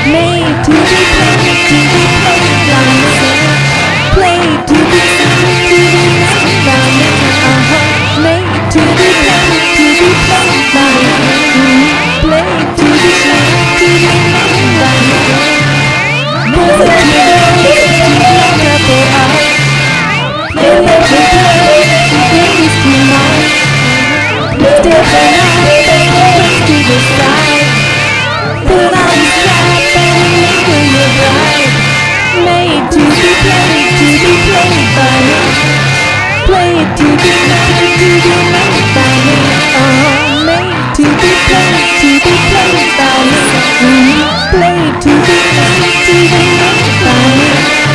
Made to be played, to be played by me. Played to be made by me. Made to be played by me. Played to be made by me. Was it double up? Play with the play, it's too much. Still to the side. Put on the strap and make it right. Made to be played by me. Played to be made by me. Made to be played by me. Played to be made by me.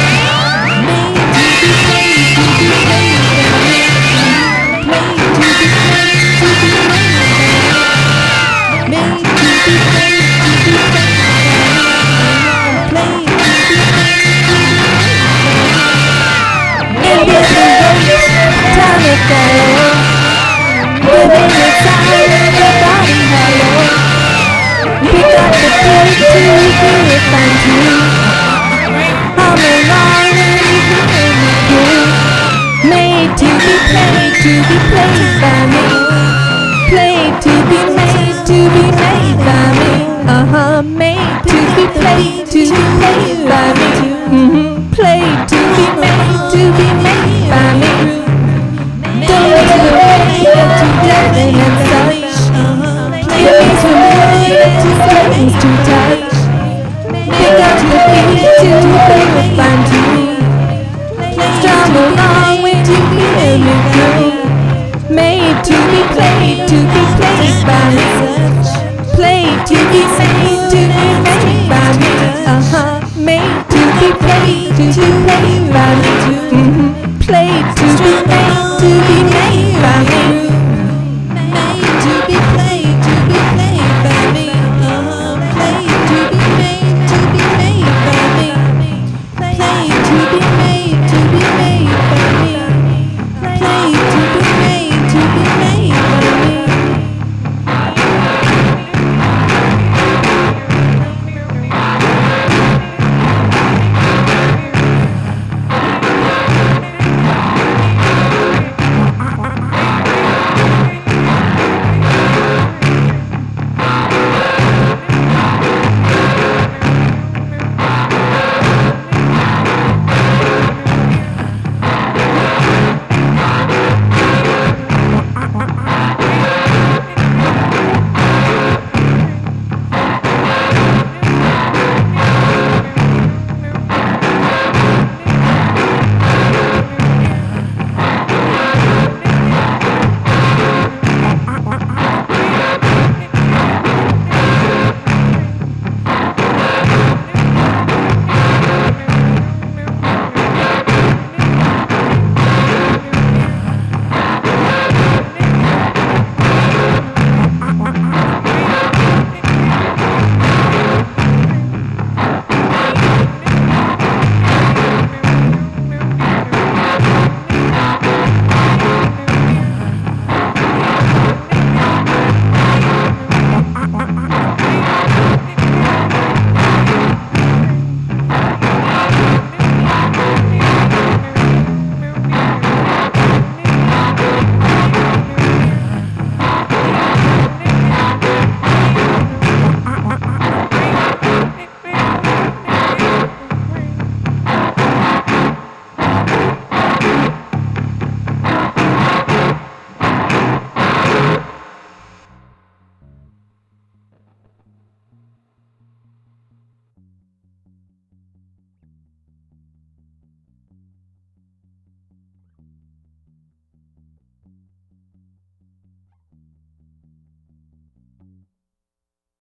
To be played by me. Played to be made by me. Made to be played by me. Played to be made by me. Don't let it away to death and such. Please remember to things to touch. Pick up the beat to find you. Strum along when you hear me go. Made to be played by me. Played to be made by me. Made to be played